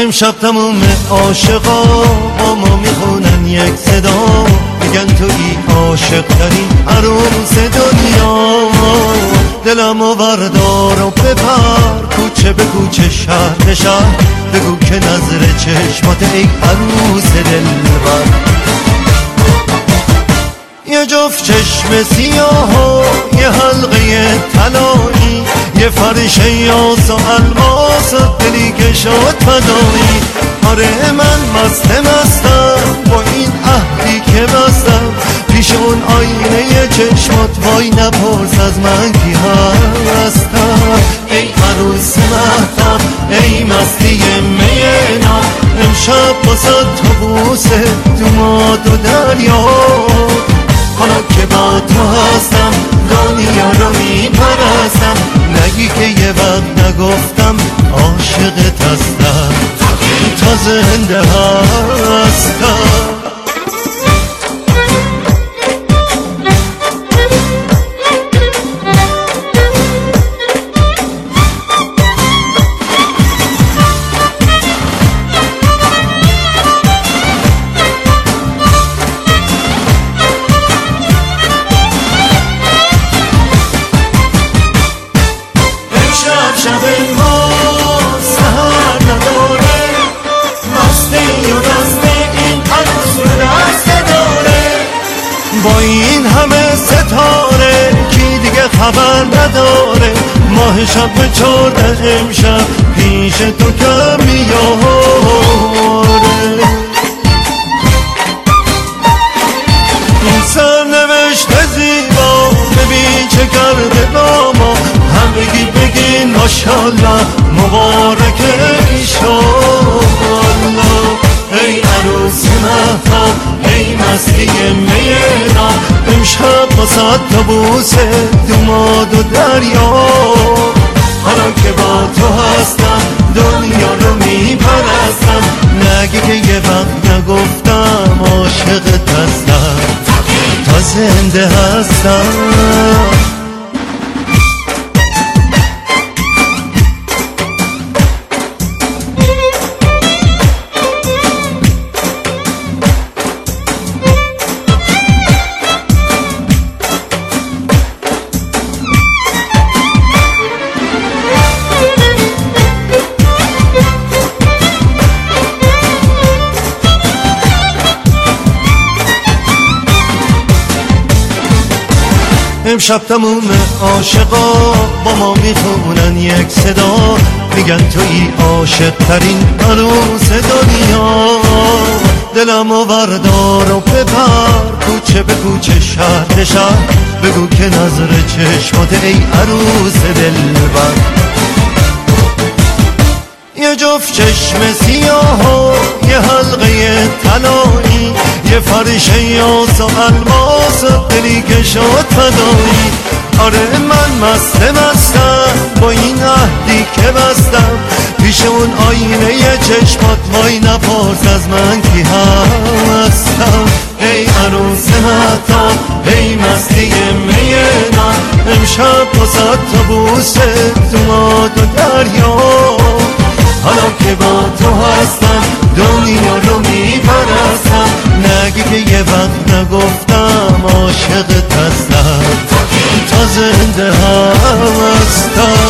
امشب تموم عاشقا با ما میخونن یک صدا، میگن تویی عاشق ترین عروس دنیا. دلمو بردار و ببر کوچه به کوچه شهر به شهر، بگو که نظر چشمات ای عروس دلبر. یه جفت چشم سیاه و یه حلقه طلایی، یه فرش یاس و الماس و دلی که شد فدایی. آره من مستم با این عهدی که بستم، پیش اون آینه چشمات وای نپرس از من کی هستم. ای عروس مهتاب ای مستی مینا، امشب باسد تو بوسه تو ماد و دریا. حالا که با تو هستم دنیا رو میپرستم، نگی که یه وقت نگفتم عاشقت هستم، تا زنده هستم. شب ما سهر نداره، مستی و دست این عروس رو دست داره. با این همه ستاره کی دیگه خبر نداره، ماه شب به 14 امشب پیش تو کم میاره. این سرنوشت زیبا ببین چه کرده با ما، همگی بگین ماشاءالله مبارک ایشالله. ای عروس مهتاب ای مستی مینا، امشب باسد تا بوسه تو ماد و دریا. حالا که با تو هستم دنیا رو میپرستم، نگی که یه وقت نگفتم عاشقت هستم، تا زنده هستم. امشب تموم عاشقا با ما میخونن یک صدا، میگن تویی عاشق ترین عروس دنیا. دلمو بردار و ببر کوچه به کوچه شهر به شهر، بگو که نظر چشمات ای عروس دلبر. یه جفت چشم سیاه و یه حلقه طلایی، یه فرش یاس و الماس و دلی که شد فدایی. آره من مستم با این عهدی که بستم، پیش اون آینه چشمات وای نپرس از من کی هستم. ای عروس مهتاب ای مستی مینا، امشب باسد تا بوسه تو ماد و دریا. حالا که با تو هستم دنیا رو میپرستم، نگی که یه وقت نگفتم عاشقت هستم، تا زنده هستم.